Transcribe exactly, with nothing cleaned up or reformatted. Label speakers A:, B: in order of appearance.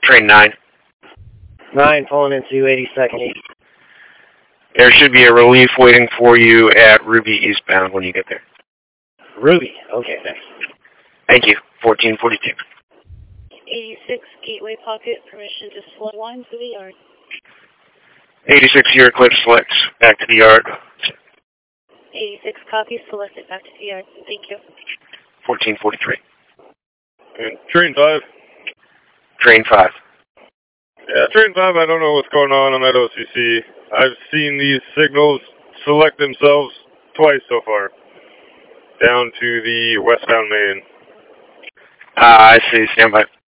A: Train nine.
B: nine, pulling into eighty-second East.
A: There should be a relief waiting for you at Ruby eastbound when you get there.
B: Ruby. Okay, thanks.
A: Thank you. fourteen forty-two.
C: eighty-six, Gateway Pocket, permission to select line to the yard.
A: eighty-six, your Eclipse selects. Back to the yard.
C: eighty-six, copy, selected, back to the yard. Thank you.
A: fourteen forty-three.
D: And train five.
A: Train five.
D: Yeah, train five, I don't know what's going on. I'm at O C C. I've seen these signals select themselves twice so far. Down to the westbound main.
A: Ah, I see. Stand by.